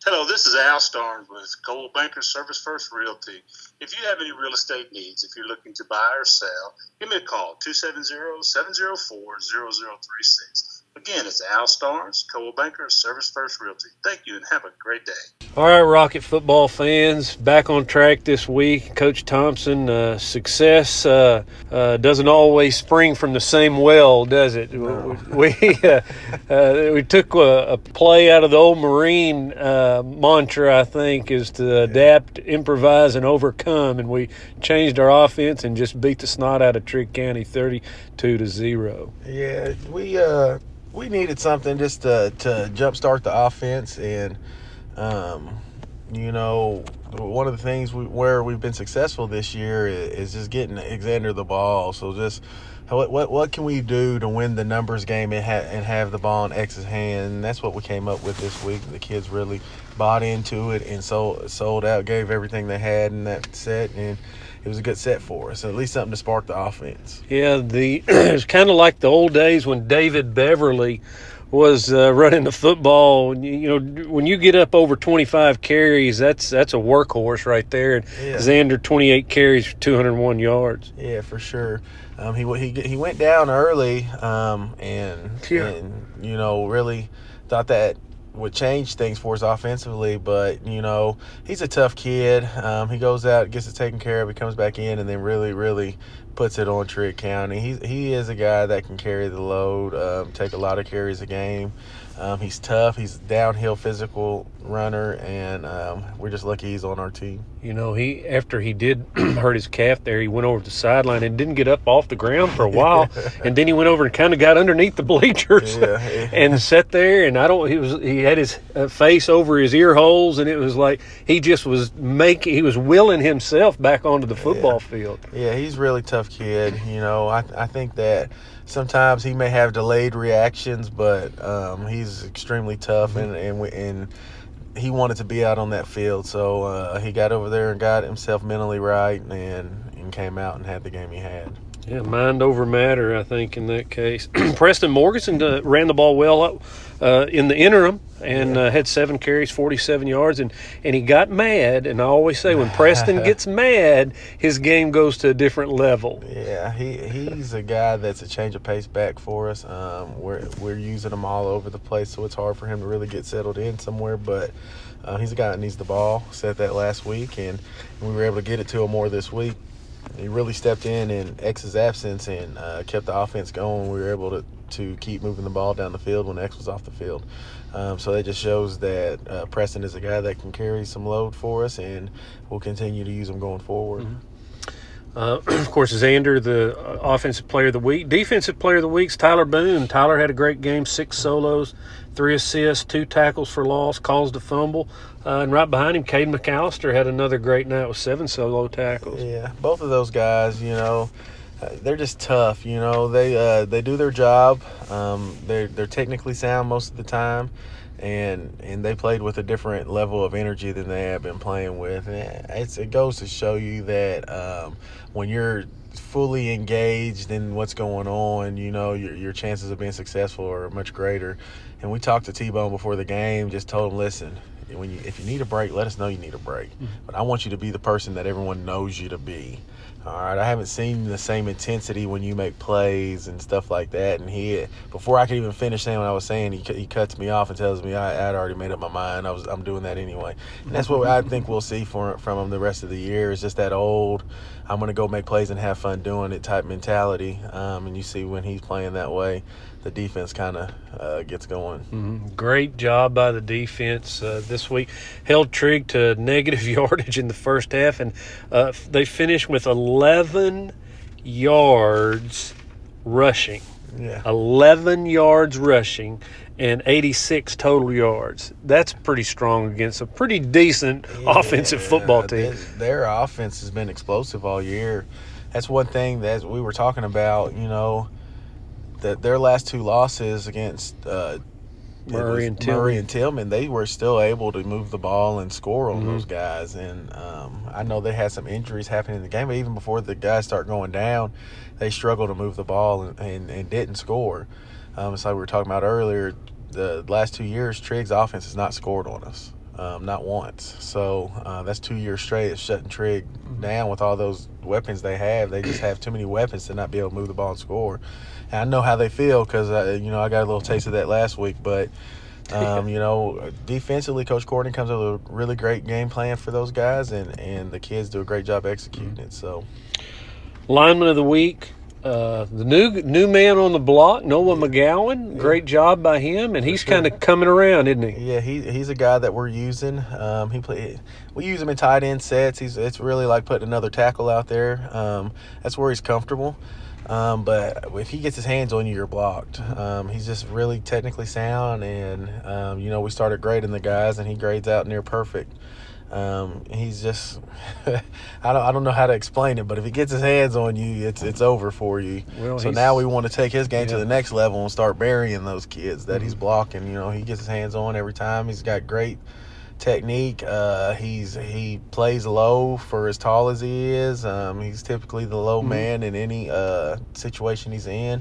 Hello, this is Al Starnes with Coldwell Banker Service First Realty. If you have any real estate needs, if you're looking to buy or sell, give me a call, 270-704-0036. Again, it's Al Starnes, Coldwell Banker Service First Realty. Thank you and have a great day. All right, Rocket football fans, back on track this week. Coach Thompson, success doesn't always spring from the same well, does it? No. We took a play out of the old Marine mantra, I think, is to adapt, improvise, and overcome, and we changed our offense and just beat the snot out of Trigg County 32-0. Yeah, we needed something just to jumpstart the offense, and one of the things where we've been successful this year is just getting Xander the ball. So just what can we do to win the numbers game and have the ball in X's hand? And that's what we came up with this week. The kids really bought into it and sold out, gave everything they had in that set, and it was a good set for us. At least something to spark the offense. Yeah, it's kind of like the old days when David Beverly was running the football. You know, when you get up over 25 carries, that's a workhorse right there. And Yeah. Xander, 28 carries for 201 yards. Yeah, for sure. He went down early, and really thought that would change things for us offensively. But he's a tough kid. He goes out, gets it taken care of, he comes back in, and then really puts it on Trigg County. He is a guy that can carry the load, take a lot of carries a game. He's tough. He's a downhill physical runner, and we're just lucky he's on our team. You know, after he did hurt his calf there, he went over to the sideline and didn't get up off the ground for a while, and then he went over and kind of got underneath the bleachers and sat there. And he had his face over his ear holes, and it was like he just was willing himself back onto the football field. Yeah, he's a really tough kid. I think that sometimes he may have delayed reactions, but he's extremely tough, and he wanted to be out on that field. So he got over there and got himself mentally right and came out and had the game he had. Yeah, mind over matter, I think, in that case. Preston Morganson ran the ball well in the interim and had 7 carries, 47 yards, and he got mad. And I always say when Preston gets mad, his game goes to a different level. Yeah, he's a guy that's a change of pace back for us. We're using him all over the place, so it's hard for him to really get settled in somewhere. But he's a guy that needs the ball. Said that last week, and we were able to get it to him more this week. He really stepped in X's absence and kept the offense going. We were able to keep moving the ball down the field when X was off the field. So that just shows that Preston is a guy that can carry some load for us, and we'll continue to use him going forward. Mm-hmm. Of course, Xander, the offensive player of the week. Defensive player of the week is Tyler Boone. Tyler had a great game, 6 solos, 3 assists, 2 tackles for loss, caused a fumble. And right behind him, Cade McAllister had another great night with 7 solo tackles. Yeah, both of those guys, they're just tough. They do their job. They're technically sound most of the time, and they played with a different level of energy than they have been playing with. And it goes to show you that when you're fully engaged in what's going on, your chances of being successful are much greater. And we talked to T-Bone before the game, just told him, listen, if you need a break, let us know you need a break. But I want you to be the person that everyone knows you to be. All right, I haven't seen the same intensity when you make plays and stuff like that. And before I could even finish saying what I was saying, he cuts me off and tells me I'd already made up my mind. I'm doing that anyway. And that's what I think we'll see from him the rest of the year, is just that old, I'm going to go make plays and have fun doing it type mentality. And you see when he's playing that way, the defense kind of gets going. Mm-hmm. Great job by the defense this week. Held Trigg to negative yardage in the first half, and they finished with 11 yards rushing. Yeah. 11 yards rushing and 86 total yards. That's pretty strong against a pretty decent offensive football team. Their offense has been explosive all year. That's one thing that we were talking about, that their last 2 losses against Murray and Tillman, they were still able to move the ball and score on those guys. And I know they had some injuries happening in the game, but even before the guys start going down, they struggled to move the ball and didn't score. It's like we were talking about earlier, the last 2 years, Trigg's offense has not scored on us. not once. So that's 2 years straight of shutting Trigg down with all those weapons they have. They just have too many weapons to not be able to move the ball and score. And I know how they feel because, I got a little taste of that last week. But, defensively, Coach Courtney comes up with a really great game plan for those guys, and the kids do a great job executing it. So, Lineman of the week. The new man on the block, Noah McGowan. Great job by him, and he's kind of coming around, isn't he? Yeah, he's a guy that we're using. We use him in tight end sets. It's really like putting another tackle out there. That's where he's comfortable. But if he gets his hands on you, you're blocked. He's just really technically sound, and we started grading the guys, and he grades out near perfect. He's just I don't know how to explain it, but if he gets his hands on you, it's over for you. Well, so now we want to take his game to the next level and start burying those kids that he's blocking. He gets his hands on every time. He's got great technique. He plays low for as tall as he is. He's typically the low man in any situation he's in.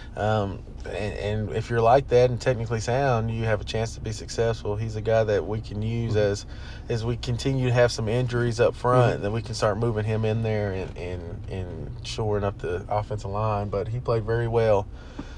And if you're like that and technically sound, you have a chance to be successful. He's a guy that we can use as we continue to have some injuries up front, then we can start moving him in there and shoring up the offensive line. But he played very well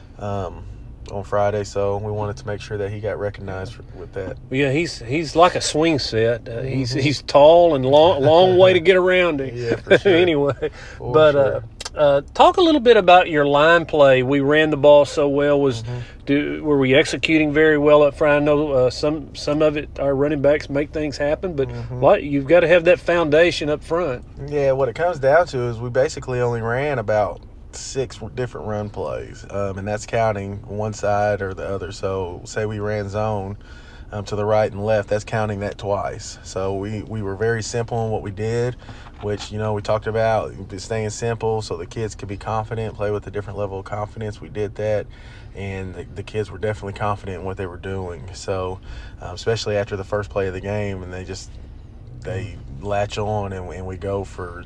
on Friday, so we wanted to make sure that he got recognized with that. Yeah, he's like a swing set. He's tall and long way to get around him. Yeah, for sure. Anyway, talk a little bit about your line play. We ran the ball so well. Were we executing very well up front? I know some of it, our running backs make things happen, but you've got to have that foundation up front. Yeah, what it comes down to is we basically only ran about 6 different run plays, and that's counting one side or the other. So say we ran zone to the right and left, that's counting that twice. So we were very simple in what we did, which we talked about staying simple so the kids could be confident, play with a different level of confidence. We did that, and the kids were definitely confident in what they were doing. So especially after the first play of the game, and they latch on and we go for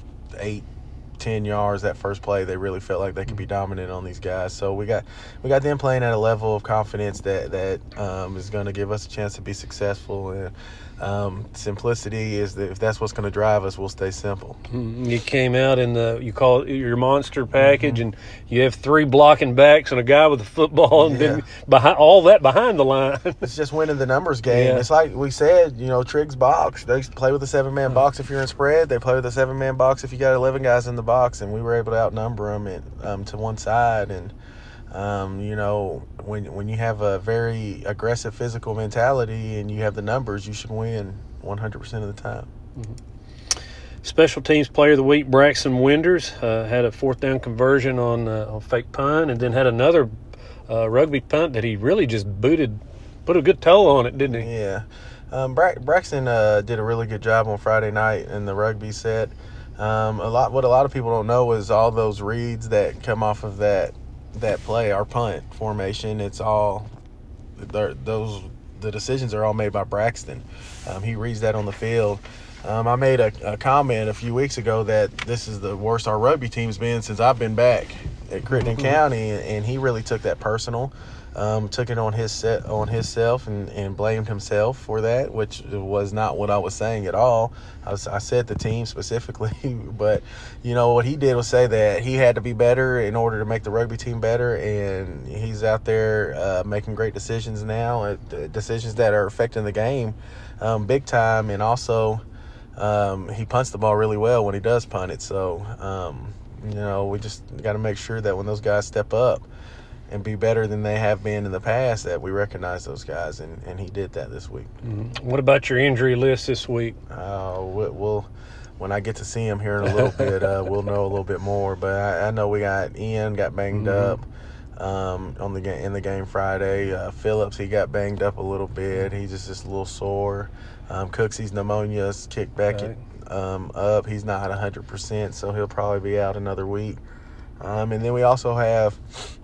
8-10 yards that first play. They really felt like they could be dominant on these guys. So we got them playing at a level of confidence that is going to give us a chance to be successful. And simplicity is if that's what's going to drive us, we'll stay simple. You came out in you call it your monster package, and you have 3 blocking backs and a guy with a football, and then behind the line. It's just winning the numbers game. Yeah. It's like we said, Trigg's box. They play with a 7-man box if you're in spread. They play with a 7-man box if you got 11 guys in the box, and we were able to outnumber them to one side. And when you have a very aggressive physical mentality and you have the numbers, you should win 100% of the time. Special teams player of the week, Braxton Winders, had a 4th down conversion on fake punt, and then had another rugby punt that he really just put a good toe on it, didn't he? Yeah. Braxton did a really good job on Friday night in the rugby set. What a lot of people don't know is all those reads that come off of that play, our punt formation. It's all the decisions are all made by Braxton. He reads that on the field. I made a comment a few weeks ago that this is the worst our rugby team's been since I've been back at Crittenden County, and he really took that personal. Took it on himself and blamed himself for that, which was not what I was saying at all. I said the team specifically, but what he did was say that he had to be better in order to make the rugby team better, and he's out there making great decisions now, decisions that are affecting the game big time, and also he punts the ball really well when he does punt it. So we just got to make sure that when those guys step up and be better than they have been in the past, that we recognize those guys, and he did that this week. What about your injury list this week? We'll when I get to see him here in a little bit, we'll know a little bit more. But I know we got Ian got banged up in the game Friday. Phillips, he got banged up a little bit. He's just a little sore. Cooksy's pneumonia's kicked back up. He's not 100%, so he'll probably be out another week. And then we also have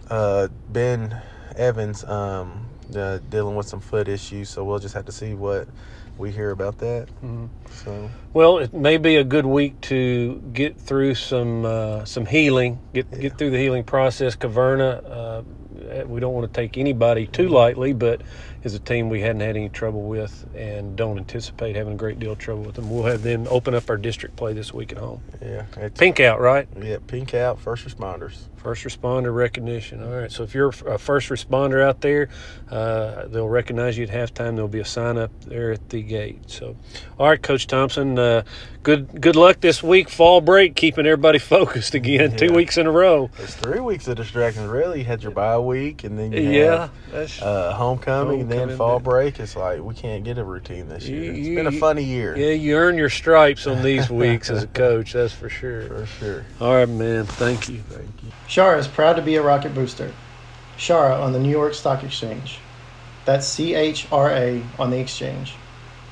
Ben Evans dealing with some foot issues, so we'll just have to see what we hear about that. So, well, it may be a good week to get through some healing, get through the healing process. Caverna, we don't want to take anybody too lightly, but is a team we hadn't had any trouble with and don't anticipate having a great deal of trouble with them. We'll have them open up our district play this week at home. Yeah. Pink out, right? Yeah, pink out, first responders. First responder recognition. All right. So if you're a first responder out there, they'll recognize you at halftime. There'll be a sign up there at the gate. So, all right, Coach Thompson, good luck this week. Fall break, keeping everybody focused again. Yeah. 2 weeks in a row. It's 3 weeks of distractions, really. You had your bye week, and then you had homecoming, and then fall break. It's like we can't get a routine this year. It's been a funny year. Yeah, you earn your stripes on these weeks as a coach. That's for sure. For sure. All right, man. Thank you. Thank you. Shara is proud to be a Rocket Booster. Shara on the New York Stock Exchange. That's CHRA on the exchange.